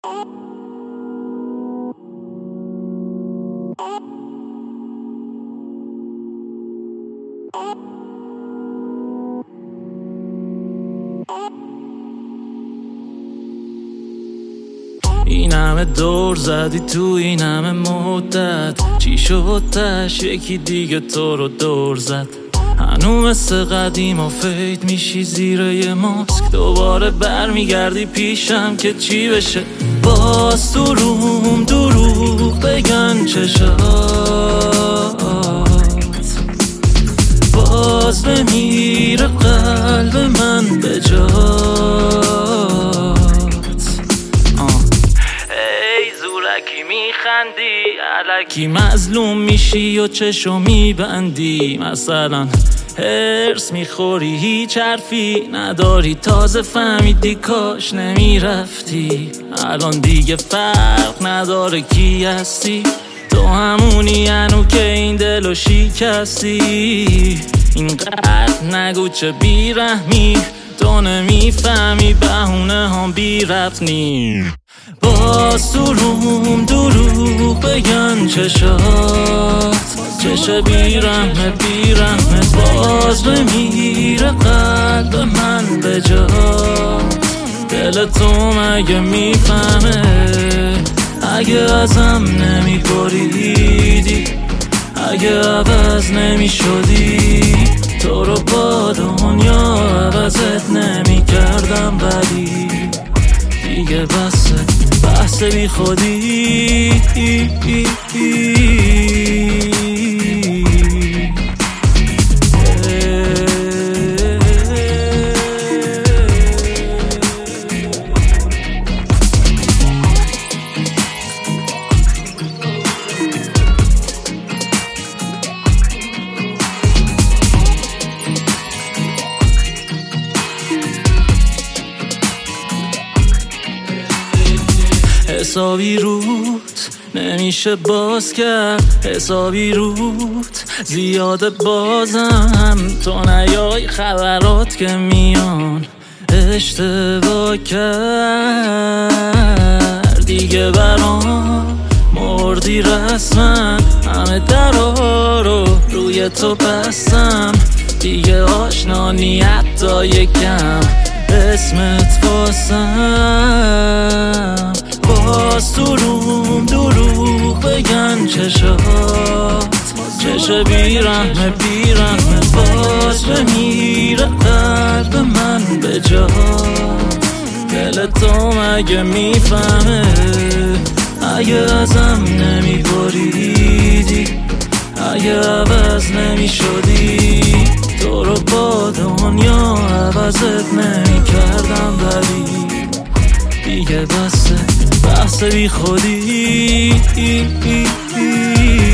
این همه دور زدی تو این همه مدت، چی شد تش یکی دیگه تو رو دور زد؟ هنو مثل قدیم و فید میشی زیر یه ماسک، دوباره برمیگردی پیشم که چی بشه؟ باز تو روم دروغ بگن چشات، باز بمیره قلب من به جات. ای زورکی میخندی الکی مظلوم میشی و چشو میبندی، مثلا هرس میخوری هیچ حرفی نداری، تازه فهمیدی کاش نمیرفتی. الان دیگه فرق نداره کی هستی، تو همونی هنو که این دلو شکستی. اینقدر نگو چه بیرحمی، تو نمیفهمی بهونه هم بی ربط نی. باز تو روم دروغ بگن چشات، چش بیرحمه بیرحمه، باز بمیره قلب من به جات. دل تو مگه میفهمه اگه ازم نمی بریدی، اگه عوض نمی شدی، تو رو با دنیا عوضت نمی کردم، ولی دیگه بسه بحث بی خودی. حسابی روت نمیشه باز کرد، حسابی روت زیاده بازم، تو نیای خبرات که میان اشتباه کرد. دیگه برام مردی رسما، همه درها رو روی تو بستم، دیگه آشنا نی حتی یکم اسمت واسم. باز تو روم دروغ بگن چشات، چش بیرحمه بیرحمه، باز بمیره قلب من به جات. دل تو مگه میفهمه اگه ازم نمی بریدی، اگه عوض نمی شدی، تو رو با دنیا عوضت نمی کردم، ولی دیگه بسه بحث بی خودی.